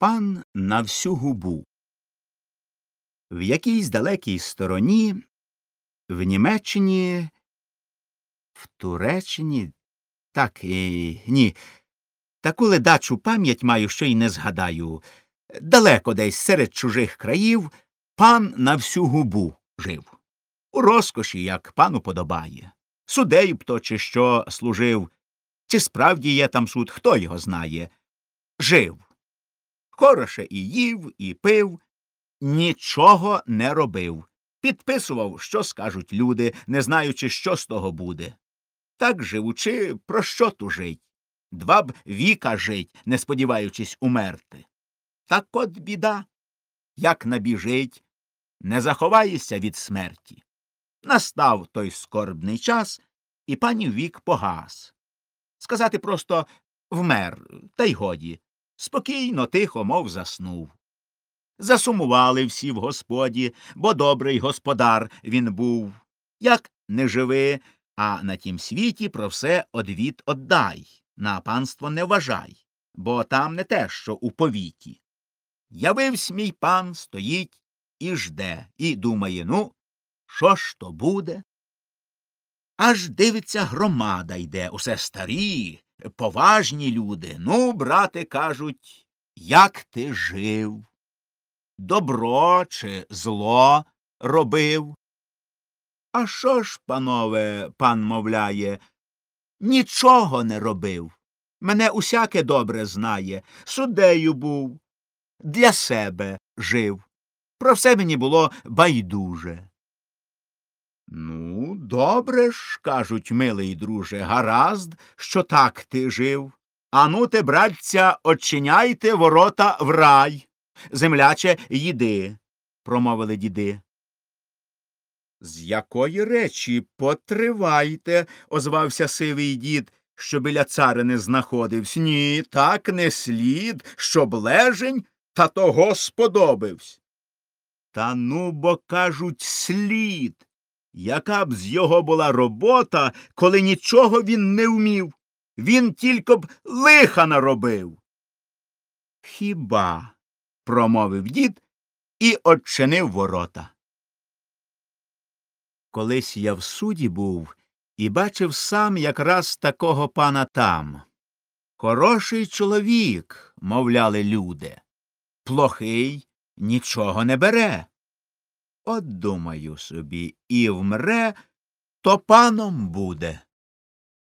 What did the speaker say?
Пан на всю губу. В якійсь далекій стороні, в Німеччині, в Туреччині, ні, таку ледачу пам'ять маю, що й не згадаю. Далеко десь серед чужих країв пан на всю губу жив. У розкоші, як пану подобає. Судею б то чи що служив, чи справді є там суд, хто його знає. Жив. Хороше і їв, і пив, нічого не робив. Підписував, що скажуть люди, не знаючи, що з того буде. Так живучи, про що тужить? 2 б віка жить, не сподіваючись умерти. Так от біда, як набіжить, не заховаєшся від смерті. Настав той скорбний час, і панів вік погас. Сказати просто вмер, та й годі. Спокійно, тихо, мов заснув. Засумували всі в господі, бо добрий господар він був. Як не живи, а на тім світі про все одвід оддай, на панство не вважай, бо там не те, що у повіті. Явивсь мій пан, стоїть і жде, і думає, ну, що ж то буде? Аж дивиться, громада йде, усе старі, поважні люди. Ну, брате, кажуть, як ти жив? Добро чи зло робив? А що ж, панове, пан мовляє, нічого не робив. Мене усяке добре знає, суддею був, для себе жив. Про все мені було байдуже. Ну, добре ж, кажуть, милий друже, гаразд, що так ти жив. Ану те, братця, очиняйте ворота в рай. Земляче, їди, промовили діди. З якої речі потривайте, озвався сивий дід, що біля царини знаходивсь. Ні, так не слід, щоб лежень та того сподобивсь. Та ну, бо, кажуть, слід. Яка б з його була робота, коли нічого він не вмів? Він тільки б лиха наробив. Хіба? Промовив дід і одчинив ворота. Колись я в суді був і бачив сам якраз такого пана там. Хороший чоловік, мовляли люди. Плохий нічого не бере. От думаю собі, і вмре, то паном буде.